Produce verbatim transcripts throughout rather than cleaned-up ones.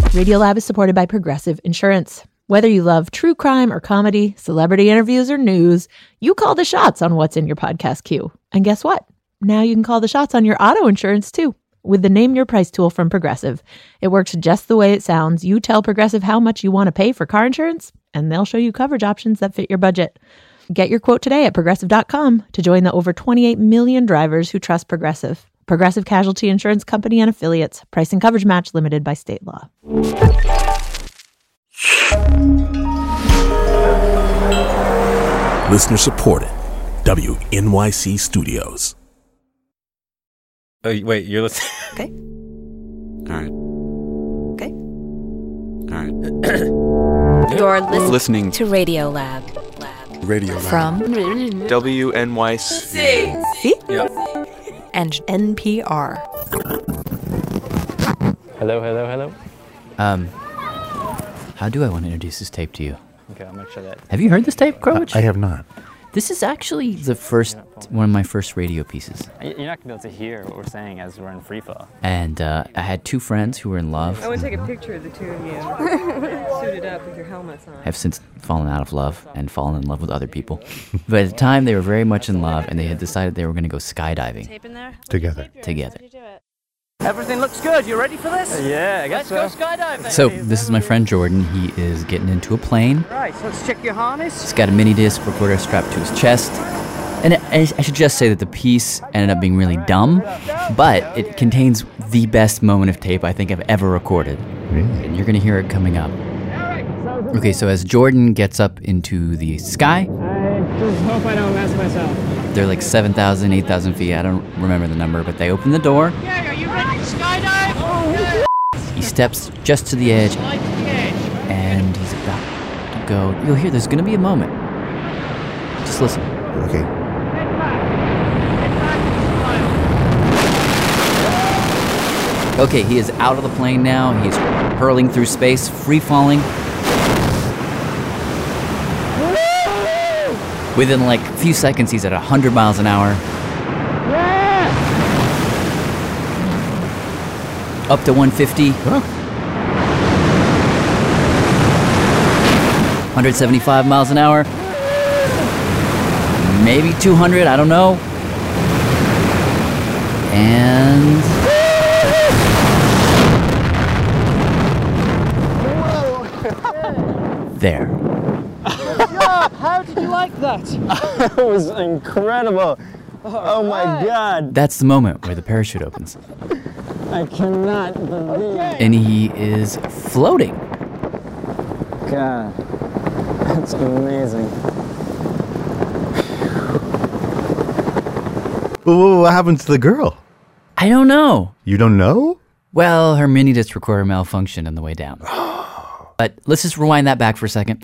Radiolab is supported by Progressive Insurance. Whether you love true crime or comedy, celebrity interviews or news, you call the shots on what's in your podcast queue. And guess what? Now you can call the shots on your auto insurance too with the Name Your Price tool from Progressive. It works just the way it sounds. You tell Progressive how much you want to pay for car insurance, and they'll show you coverage options that fit your budget. Get your quote today at progressive dot com to join the over twenty-eight million drivers who trust Progressive. Progressive Casualty Insurance Company and Affiliates. Price and coverage match limited by state law. Listener supported. W N Y C Studios. Oh, wait, you're listening? Okay. All right. Okay. All right. You're listening, Listening to Radiolab. Lab. Radio Lab. From W N Y C. C Yeah. and N P R. Hello, hello, hello. Um, how do I want to introduce this tape to you? Okay, I'm gonna show that. Have you heard this tape, Crowich? I have not. This is actually the first, one of my first radio pieces. You're not gonna be able to hear what we're saying as we're in free fall. And uh, I had two friends who were in love. I want to take a picture of the two of you, suited up with your helmets on. Have since fallen out of love and fallen in love with other people. But at the time, they were very much in love, and they had decided they were going to go skydiving Tape in there? Together. together. Everything looks good. You ready for this? Yeah, I guess Let's so. go skydiving. So this is my friend Jordan. He is getting into a plane. Right, so let's check your harness. He's got a mini disc recorder strapped to his chest. And I I should just say that the piece ended up being really dumb, but it contains the best moment of tape I think I've ever recorded. Really? And you're going to hear it coming up. Okay, so as Jordan gets up into the sky, I just hope I don't mess myself. they're like seven thousand, eight thousand feet. I don't remember the number, but they open the door. Yeah, are you ready to skydive? Oh, He steps just to the edge, like the edge. and he's about to go. You'll hear there's going to be a moment. Just listen. Okay. Okay, he is out of the plane now. He's hurling through space, free falling. Within like a few seconds, he's at one hundred miles an hour. Up to one fifty. Huh? one hundred seventy-five miles an hour. Maybe two hundred, I don't know. And... there. How did you like that? That was incredible. Oh my god. That's the moment where the parachute opens. I cannot believe. And he is floating. God. That's amazing. Well, what happened to the girl? I don't know. You don't know? Well, her mini disc recorder malfunctioned on the way down. But let's just rewind that back for a second.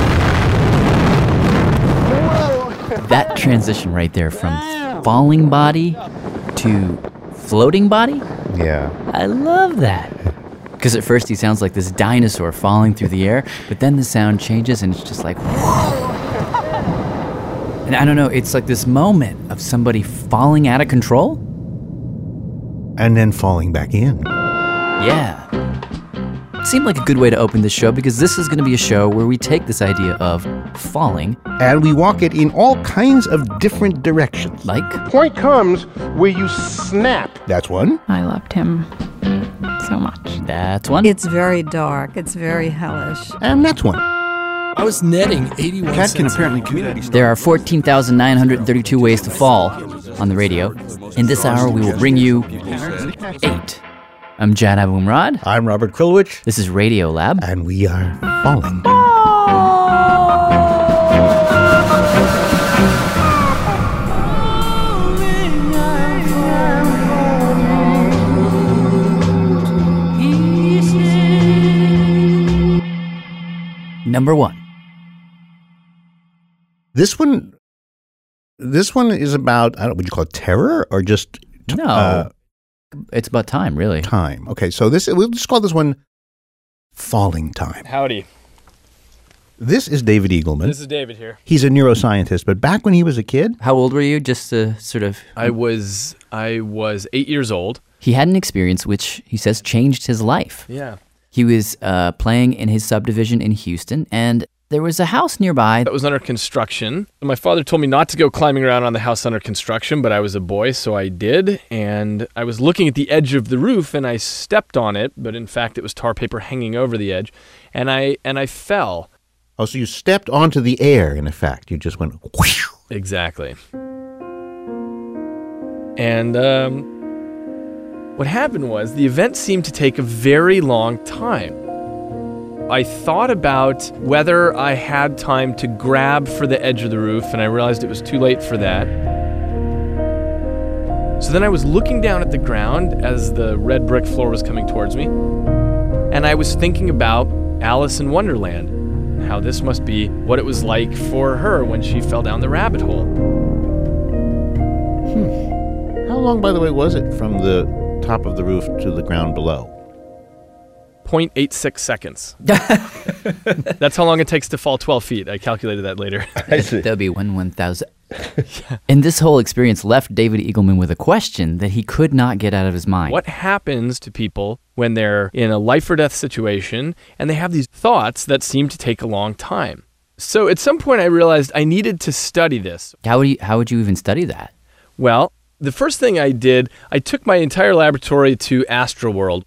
That transition right there from falling body to floating body, Yeah. I love that. Because at first he sounds like this dinosaur falling through the air, but then the sound changes and it's just like, whoa. And I don't know, it's like this moment of somebody falling out of control. And then falling back in. Yeah. Seemed like a good way to open this show because this is going to be a show where we take this idea of falling. And we walk it in all kinds of different directions. Like? Point comes where you snap. That's one. I loved him so much. That's one. It's very dark. It's very hellish. And that's one. I was netting eighty-one Cat can cents. apparently community. There are fourteen thousand nine hundred thirty-two ways to fall on the radio. In this hour, we will bring you eight. I'm Jad Abumrad. I'm Robert Krulwich. This is Radio Lab. And we are falling. Number one. This one, this one is about, I don't, would you call it terror or just t- No. uh, It's about time, really. time? Okay, so this, we'll just call this one Falling Time. Howdy. This is David Eagleman. This is David here. He's a neuroscientist, but back when he was a kid, How old were you? Just to sort of... I was I was eight years old. He had an experience which, he says, changed his life. Yeah. He was uh, playing in his subdivision in Houston, and there was a house nearby that was under construction. My father told me not to go climbing around on the house under construction, but I was a boy, so I did. And I was looking at the edge of the roof, and I stepped on it, but in fact, it was tar paper hanging over the edge, and I and I fell. Oh, so you stepped onto the air, in effect. You just went whoosh. Exactly. And um, what happened was the event seemed to take a very long time. I thought about whether I had time to grab for the edge of the roof, and I realized it was too late for that. So then I was looking down at the ground as the red brick floor was coming towards me, and I was thinking about Alice in Wonderland, and how this must be what it was like for her when she fell down the rabbit hole. Hmm. How long, by the way, was it from the top of the roof to the ground below? zero point eight six seconds. That's how long it takes to fall twelve feet. I calculated that later. I see. That would be one one thousand. Yeah. And this whole experience left David Eagleman with a question that he could not get out of his mind. What happens to people when they're in a life or death situation and they have these thoughts that seem to take a long time? So at some point I realized I needed to study this. How would you, how would you even study that? Well, the first thing I did, I took my entire laboratory to Astroworld,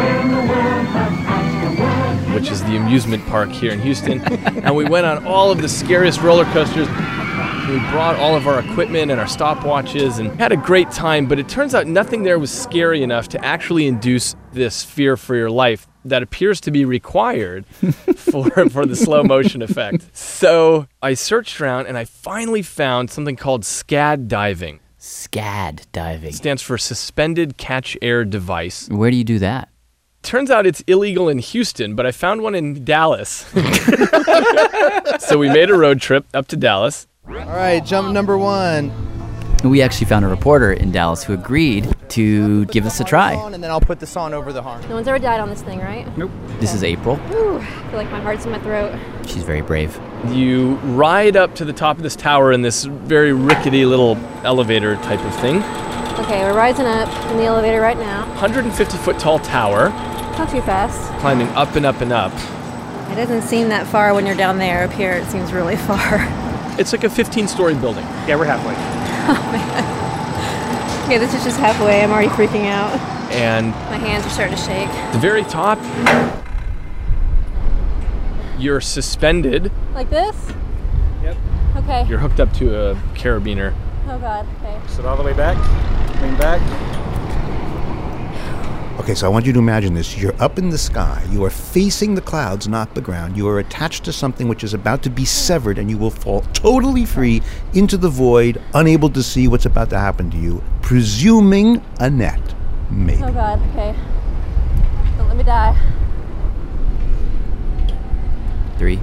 which is the amusement park here in Houston, and we went on all of the scariest roller coasters. We brought all of our equipment and our stopwatches and had a great time, but it turns out nothing there was scary enough to actually induce this fear for your life that appears to be required for, for the slow motion effect. So I searched around and I finally found something called SCAD diving. SCAD diving. It stands for Suspended Catch Air Device. Where do you do that? Turns out it's illegal in Houston, but I found one in Dallas. So we made a road trip up to Dallas. All right, jump number one. We actually found a reporter in Dallas who agreed to give us a try. And then I'll put this on over the horn. No one's ever died on this thing, right? Nope. This is April. Ooh, I feel like my heart's in my throat. She's very brave. You ride up to the top of this tower in this very rickety little elevator type of thing. Okay, we're rising up in the elevator right now. one hundred fifty foot tall tower. Not too fast. Climbing up and up and up. It doesn't seem that far when you're down there. Up here, it seems really far. It's like a fifteen story building. Yeah, we're halfway. Oh, man. Okay, this is just halfway. I'm already freaking out. And my hands are starting to shake. At the very top, you're suspended. Like this? Yep. Okay. You're hooked up to a carabiner. Oh, God. Okay. Sit all the way back. Lean back. Okay, so I want you to imagine this. You're up in the sky. You are facing the clouds, not the ground. You are attached to something which is about to be severed, and you will fall totally free into the void, unable to see what's about to happen to you, presuming a net. Maybe. Oh, God. Okay. Don't let me die. Three.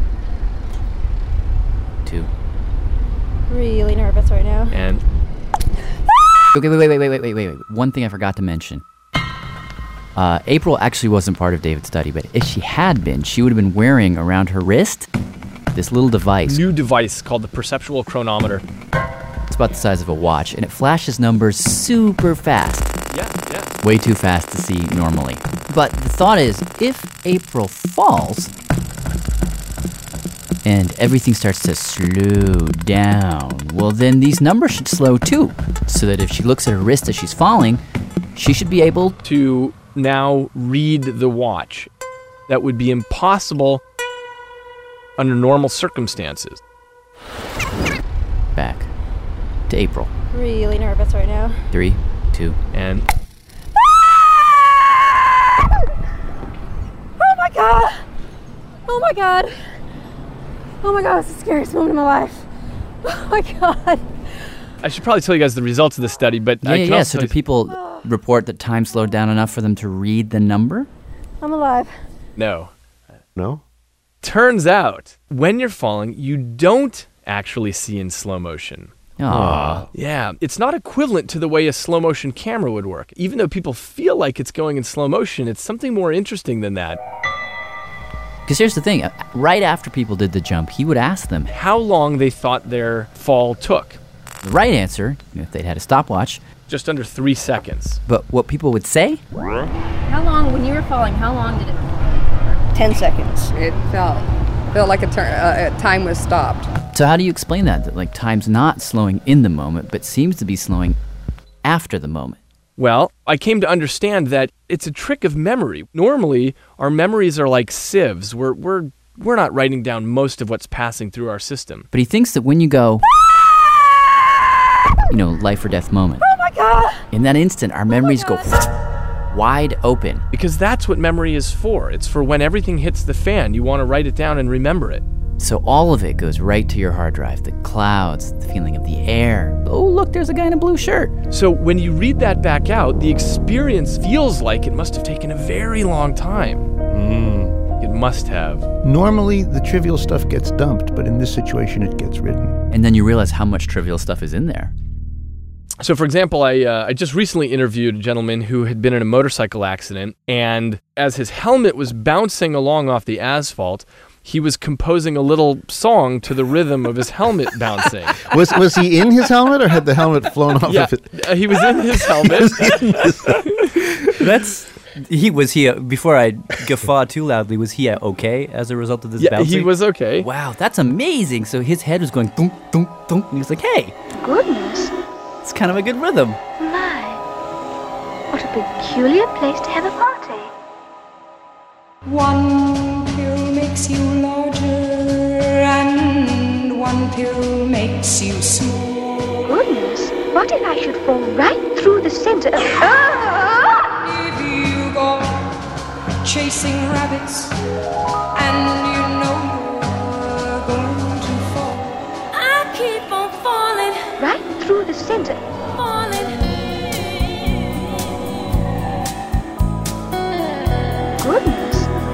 Two. Really nervous right now. And. Okay, wait, wait, wait, wait, wait, wait, wait. One thing I forgot to mention. Uh, April actually wasn't part of David's study, but if she had been, she would have been wearing around her wrist this little device. New device called the perceptual chronometer. It's about the size of a watch, and it flashes numbers super fast. Yeah, yeah. Way too fast to see normally. But the thought is, if April falls, and everything starts to slow down, well, then these numbers should slow too, so that if she looks at her wrist as she's falling, she should be able to now read the watch. That would be impossible under normal circumstances. Back to April. Really nervous right now. Three, two, and... Oh my God! Oh my God! Oh my God, it's the scariest moment of my life. Oh my God. I should probably tell you guys the results of the study, but yeah, I can yeah. also So do people report that time slowed down enough for them to read the number? I'm alive. No. No? Turns out, when you're falling, you don't actually see in slow motion. Aww. Yeah, it's not equivalent to the way a slow motion camera would work. Even though people feel like it's going in slow motion, it's something more interesting than that. Because here's the thing, right after people did the jump, he would ask them how long they thought their fall took. The right answer, if they'd had a stopwatch, just under three seconds. But what people would say? How long, when you were falling, how long did it ten seconds. It felt felt like a tur- uh, time was stopped. So how do you explain that? That like time's not slowing in the moment, but seems to be slowing after the moment? Well, I came to understand that it's a trick of memory. Normally, our memories are like sieves. We're we're we're not writing down most of what's passing through our system. But he thinks that when you go, you know, life or death moment. Oh my God! In that instant, our memories go wide open. Because that's what memory is for. It's for when everything hits the fan, you want to write it down and remember it. So all of it goes right to your hard drive. The clouds, the feeling of the air. Oh, look, there's a guy in a blue shirt. So when you read that back out, the experience feels like it must have taken a very long time. Mm. It must have. Normally, the trivial stuff gets dumped, but in this situation, it gets written. And then you realize how much trivial stuff is in there. So, for example, I uh, I just recently interviewed a gentleman who had been in a motorcycle accident, and as his helmet was bouncing along off the asphalt, he was composing a little song to the rhythm of his helmet bouncing. Was was he in his helmet, or had the helmet flown off yeah, of it? Uh, he was in his helmet. That's he was he uh, before I guffaw too loudly. Was he uh, okay as a result of this yeah, bouncing? He was okay. Wow, that's amazing. So his head was going thunk thunk thunk, and he was like, "Hey, Goodness, it's kind of a good rhythm." my, what a peculiar place to have a party. One pill makes you larger, and one pill makes you small. Goodness, what if I should fall right through the center of... Ah! If you go chasing rabbits, and you know you're going to fall, I keep on falling, Right through the center. falling. Goodness.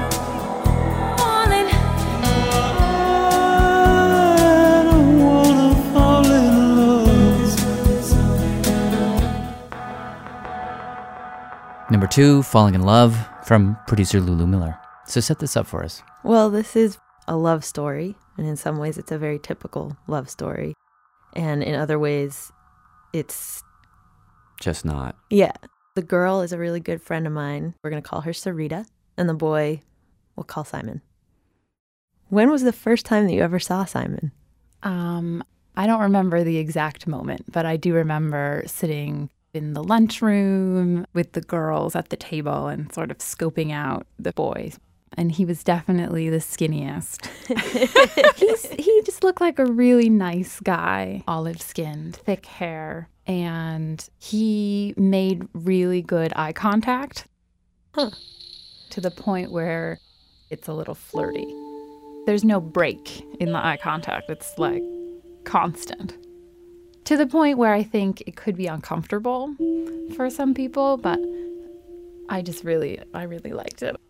Number two, Falling in Love, from producer Lulu Miller. So set this up for us. Well, this is a love story, and in some ways it's a very typical love story. And in other ways, it's... Just not. Yeah. The girl is a really good friend of mine. We're going to call her Sarita, and the boy we'll call Simon. When was the first time that you ever saw Simon? Um, I don't remember the exact moment, but I do remember sitting in the lunchroom with the girls at the table and sort of scoping out the boys. And he was definitely the skinniest. He's, he just looked like a really nice guy, olive-skinned, thick hair. And he made really good eye contact. Huh. To the point where it's a little flirty. There's no break in the eye contact. It's like constant. To the point where I think it could be uncomfortable for some people, but I just really, I really liked it.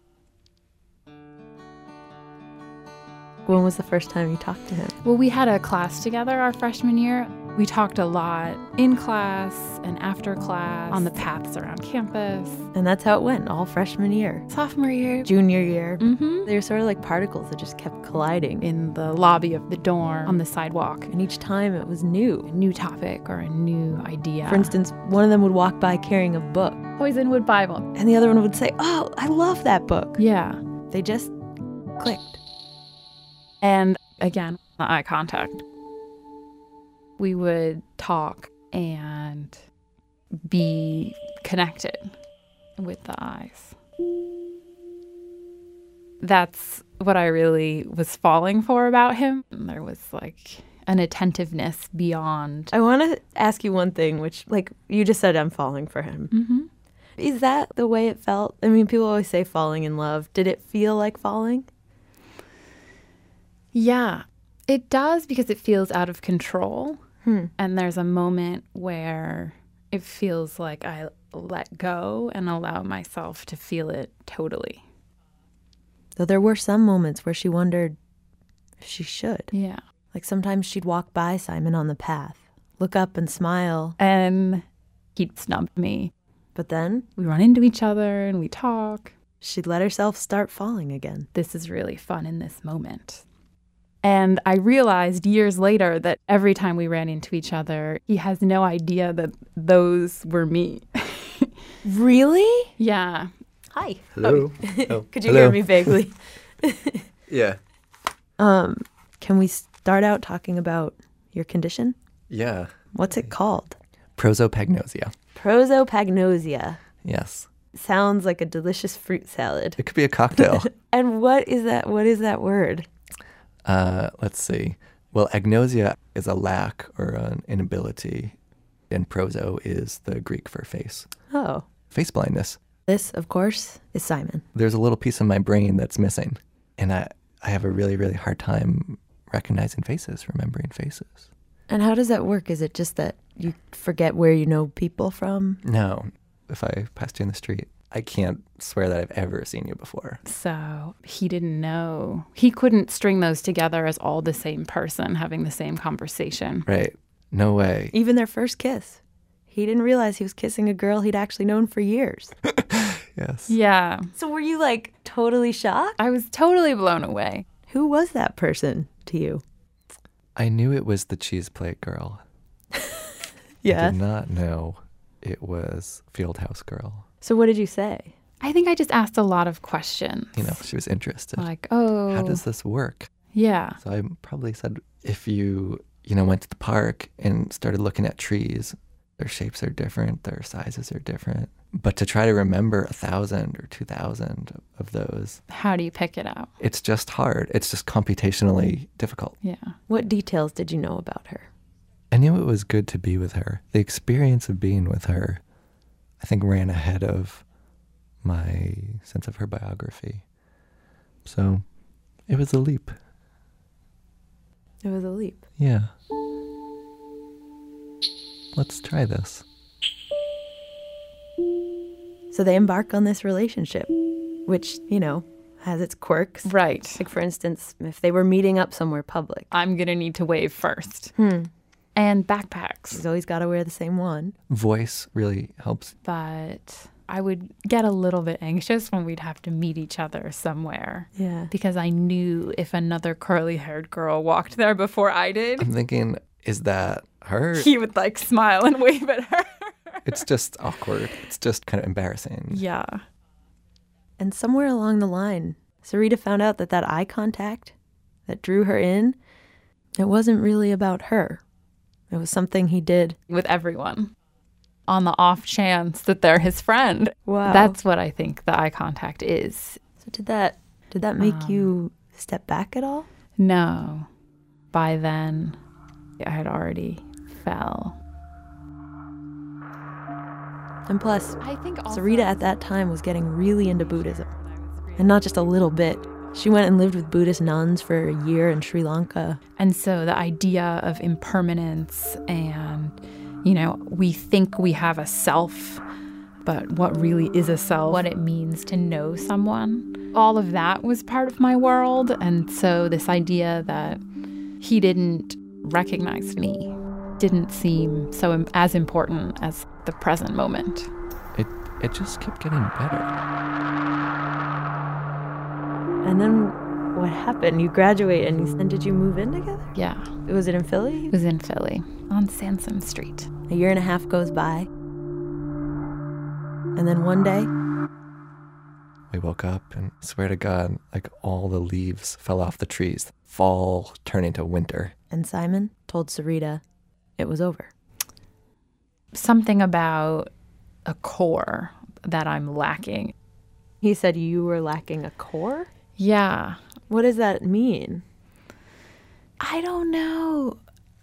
When was the first time you talked to him? Well, we had a class together our freshman year. We talked a lot in class and after class, on the paths around campus. And that's how it went, all freshman year. Sophomore year. Junior year. Mm-hmm. They were sort of like particles that just kept colliding. In the lobby of the dorm, on the sidewalk. And each time it was new. A new topic or a new idea. For instance, one of them would walk by carrying a book. Poisonwood Bible. And the other one would say, oh, I love that book. Yeah. They just clicked. And again, the eye contact. We would talk and be connected with the eyes. That's what I really was falling for about him. And there was like an attentiveness beyond. I want to ask you one thing, which, like, you just said I'm falling for him. Mm-hmm. Is that the way it felt? I mean, people always say falling in love. Did it feel like falling? Yeah, it does, because it feels out of control. Hmm. And there's a moment where it feels like I let go and allow myself to feel it totally. Though there were some moments where she wondered if she should. Yeah. Like sometimes she'd walk by Simon on the path, look up and smile. And he'd snub me. But then we run into each other and we talk. She'd let herself start falling again. This is really fun in this moment. And I realized years later that every time we ran into each other, he has no idea that those were me. Really? Yeah. Hi. Hello. Oh. Oh, Could you hello. hear me vaguely? Yeah. Um, can we start out talking about your condition? Yeah. What's it called? Prosopagnosia. Prosopagnosia. Yes. Sounds like a delicious fruit salad. It could be a cocktail. And what is that? What is that word? uh, let's see. Well, agnosia is a lack or an inability, and proso is the Greek for face. Oh. Face blindness. This, of course, is Simon. There's a little piece of my brain that's missing, and I, I have a really, really hard time recognizing faces, remembering faces. And how does that work? Is it just that you forget where you know people from? No. If I passed you in the street, I can't swear that I've ever seen you before. So he didn't know. He couldn't string those together as all the same person having the same conversation. Right. No way. Even their first kiss. He didn't realize he was kissing a girl he'd actually known for years. Yes. Yeah. So were you like totally shocked? I was totally blown away. Who was that person to you? I knew it was the cheese plate girl. Yeah. I did not know it was Fieldhouse Girl. So what did you say? I think I just asked a lot of questions. You know, she was interested. Like, oh. How does this work? Yeah. So I probably said, if you, you know, went to the park and started looking at trees, their shapes are different, their sizes are different. But to try to remember a thousand or two thousand of those. How do you pick it out? It's just hard. It's just computationally difficult. Yeah. What details did you know about her? I knew it was good to be with her. The experience of being with her, I think, ran ahead of my sense of her biography. So it was a leap. It was a leap. Yeah. Let's try this. So they embark on this relationship, which, you know, has its quirks. Right. Like, for instance, if they were meeting up somewhere public. I'm going to need to wave first. Hmm. And backpacks. He's always got to wear the same one. Voice really helps. But I would get a little bit anxious when we'd have to meet each other somewhere. Yeah. Because I knew if another curly-haired girl walked there before I did, I'm thinking, is that her? he would like smile and wave at her. It's just awkward. It's just kind of embarrassing. Yeah. And somewhere along the line, Sarita found out that that eye contact that drew her in, it wasn't really about her. It was something he did with everyone on the off chance that they're his friend. Wow. That's what I think the eye contact is. So did that did that make Um, you step back at all? No. By then, I had already fell. And plus, I think also Sarita at that time was getting really into Buddhism. And not just a little bit. She went and lived with Buddhist nuns for a year in Sri Lanka. And so the idea of impermanence and, you know, we think we have a self, but what really is a self, what it means to know someone, all of that was part of my world. And so this idea that he didn't recognize me didn't seem so im- as important as the present moment. It it just kept getting better. And then what happened? You graduate and, you, and did you move in together? Yeah. Was it in Philly? It was in Philly on Sansom Street. A year and a half goes by. And then one day, We woke up and swear to God, like all the leaves fell off the trees. Fall turning to winter. and Simon told Sarita it was over. Something about a core that I'm lacking. He said you were lacking a core? Yeah. What does that mean? I don't know.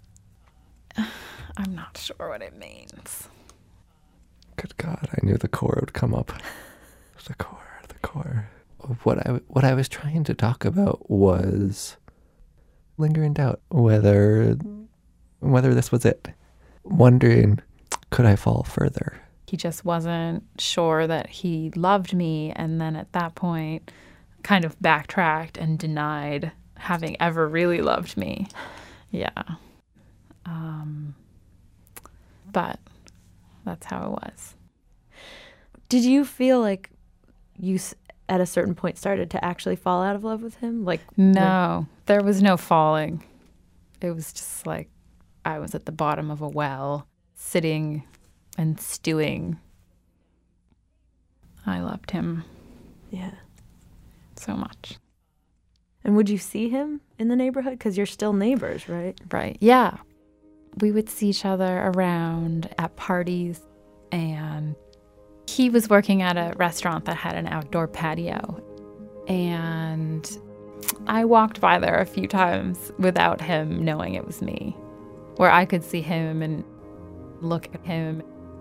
I'm not sure what it means. Good God, I knew the core would come up. The core, the core. What I, what I was trying to talk about was lingering doubt whether whether this was it. Wondering, could I fall further? He just wasn't sure that he loved me, and then at that point kind of backtracked and denied having ever really loved me. Yeah. Um, but that's how it was. Did you feel like you, at a certain point, started to actually fall out of love with him? Like No, there was no falling. It was just like I was at the bottom of a well, sitting and stewing. I loved him. Yeah. So much. And would you see him in the neighborhood? Because you're still neighbors, right? Right. Yeah. We would see each other around at parties, and he was working at a restaurant that had an outdoor patio. And I walked by there a few times without him knowing it was me, where I could see him and look at him.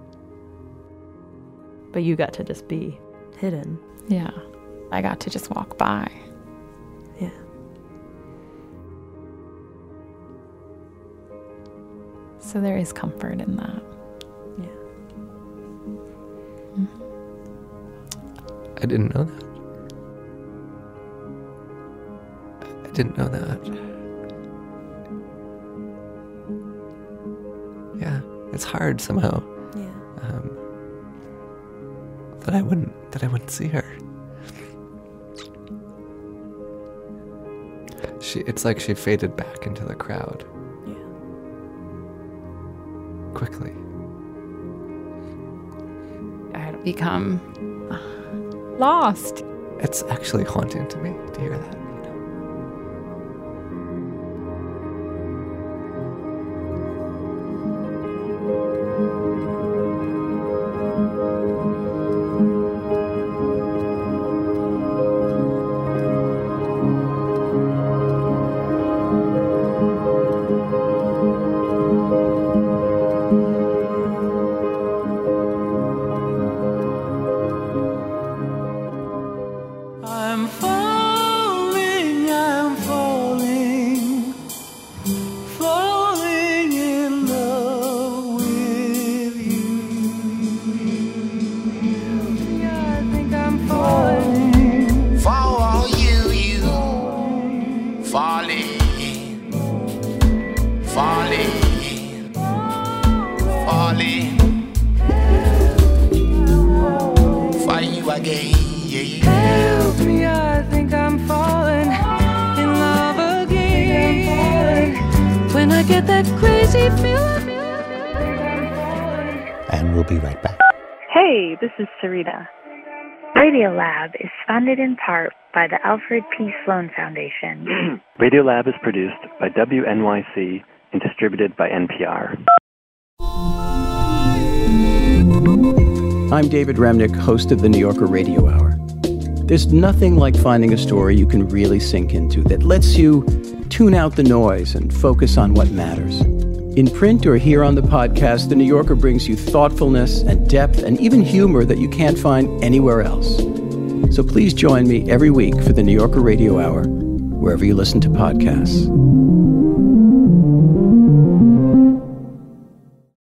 But you got to just be hidden. Yeah. I got to just walk by. Yeah. So there is comfort in that. Yeah. Mm-hmm. I didn't know that. I didn't know that. Yeah, it's hard somehow. Yeah. Um, that I wouldn't that I wouldn't see her. She it's like she faded back into the crowd. Yeah. Quickly. I had become lost. It's actually haunting to me to hear that. I'm falling, I'm falling, falling in love with you. Yeah, I think I'm falling. For you, you, falling, falling, falling, for you again. Help me, I think I'm falling in love again. When I get that crazy feeling. And we'll be right back. Hey, this is Sarita. Radiolab is funded in part by the Alfred P. Sloan Foundation. Radiolab is produced by W N Y C and distributed by N P R. I'm David Remnick, host of the New Yorker Radio Hour. There's nothing like finding a story you can really sink into that lets you tune out the noise and focus on what matters. In print or here on the podcast, The New Yorker brings you thoughtfulness and depth and even humor that you can't find anywhere else. So please join me every week for the New Yorker Radio Hour, wherever you listen to podcasts.